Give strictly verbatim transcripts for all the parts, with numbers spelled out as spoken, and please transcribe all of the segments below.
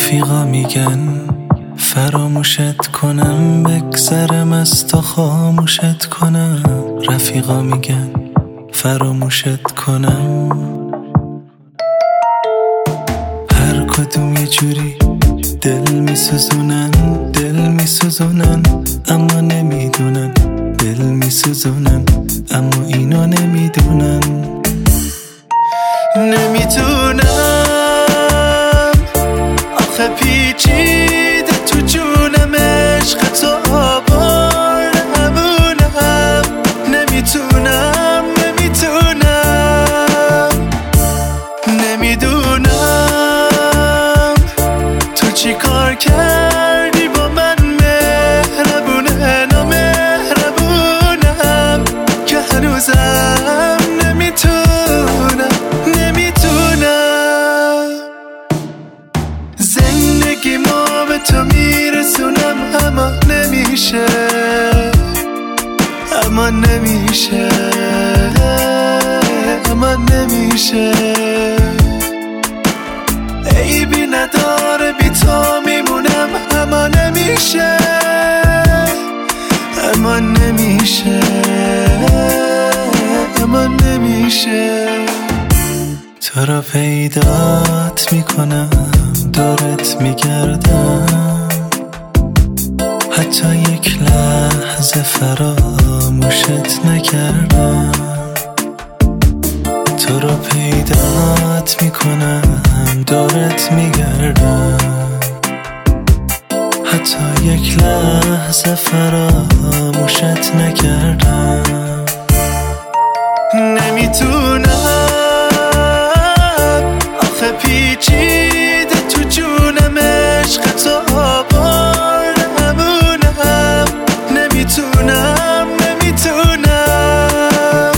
رفیقا میگن فراموشت کنم، بگذرم از تو خاموشت کنم. رفیقا میگن فراموشت کنم، هر کدوم یه جوری دل میسوزونن، دل میسوزونن اما نمیدونن، دل میسوزونن اما اینا نمیدونن. نمیدونم آخه پیچیده تو جونم، عشق تو آبار همونم. نمیتونم نمیتونم نمیدونم تو چی کار کردی با من، مهربونه نامهربونم که هنوزم نمیتونم نمیتونم زندگیمو به تو میرسونم، اما نمیشه اما نمیشه اما نمیشه. عیبی نداره بی تو میمونم، اما نمیشه اما نمیشه اما نمیشه. تو را پیدات میکنم، دورت میگردم، حتی یک لحظه فراموشت نکردم. تو را پیدات میکنم، دورت میگردم، حتی یک لحظه فراموشت نکردم. نمیتونم آخه پیچیده تو جونم، عشق تو آبار همونم. نمیتونم نمیتونم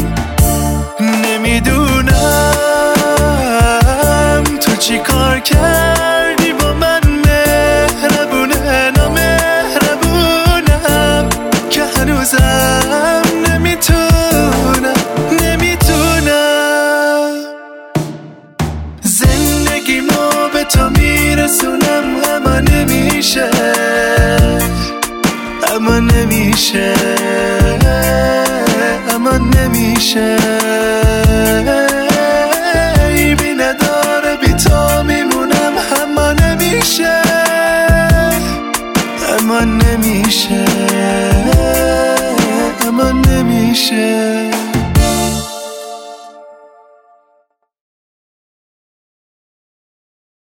نمیدونم تو چی کار کردی با من، مهربونه نامهربونم که هنوزم نمیتونم نمیتونم زندگیمو به تو میرسونم، اما نمیشه اما نمیشه اما نمیشه. عیبی نداره بی تو میمونم، اما نمیشه اما نمیشه اما نمیشه.